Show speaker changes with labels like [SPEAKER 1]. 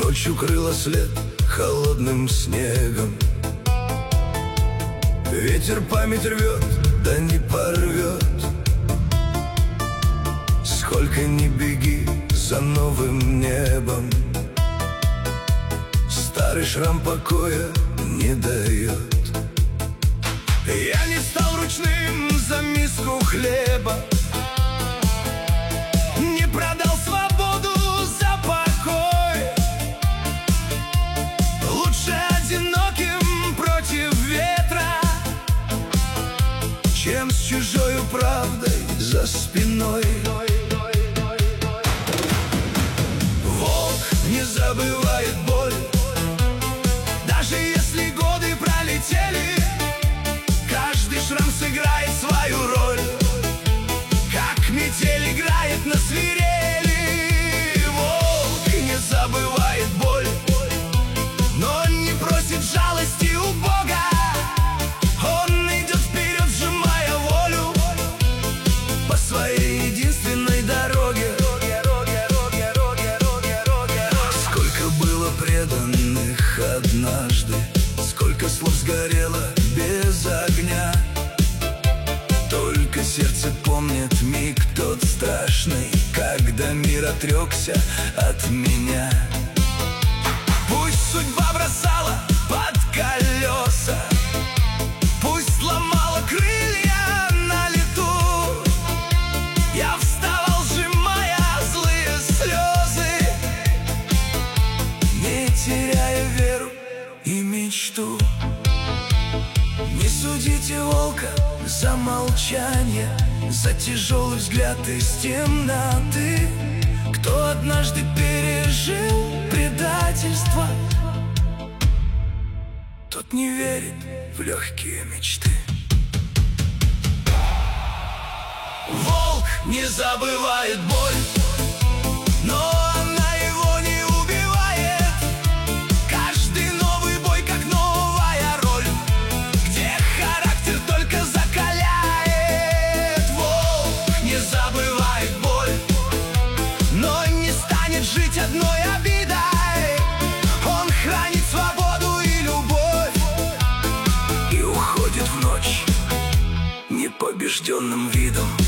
[SPEAKER 1] Ночь укрыла след холодным снегом. Ветер память рвет, да не порвет. Сколько ни беги за новым небом, старый шрам покоя не дает. Я не стал ручным за миску хлеба, не продал свободу за покой. Лучше одиноким против ветра, чем с чужою правдой за спиной. Волк не забывает боль, даже если годы пролетели. Каждый шрам сыграет свою роль, как метель играет на свирели. Волк не забывает боль, но не просит жалости у Бога. Он идет вперед, сжимая волю по своей единственной дороге. Сколько было преданных однажды, сколько слов сгорело без огня. Только сердце помнит миг тот страшный, когда мир отрекся от меня. Пусть судьба бросала под колеса, пусть ломала крылья на лету, я вставал, сжимая злые слезы, не теряя веру и мечту. Не судите волка за молчание, за тяжелый взгляд из темноты. Кто однажды пережил предательство, тот не верит в легкие мечты. Волк не забывает боль, но она его не убивает. Каждый новый бой как новая роль, где характер только закаляет. Волк не забывает боль, но не станет жить одной обидой. Он хранит свободу и любовь и уходит в ночь непобежденным видом.